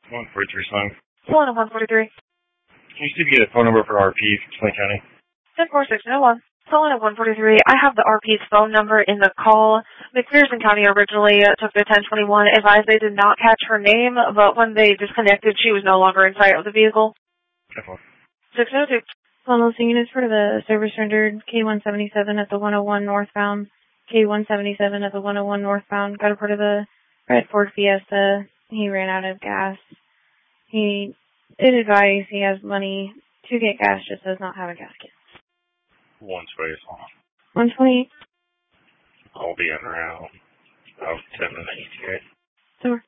143 Song. Hold on, 143. Can you see if you get a phone number for RP from Sling County? 104601. Calling at 143. I have the RP's phone number in the call. McPherson County originally took the 1021, advised they did not catch her name, but when they disconnected, she was no longer in sight of the vehicle. 602. Almost units for the service rendered K177 at the 101 northbound. K177 at the 101 northbound. Got a part of the red Ford Fiesta. He ran out of gas. He did advise he has money to get gas, just does not have a gas kit. 1 space. 128. I'll be in around 10 minutes. Okay. Sure.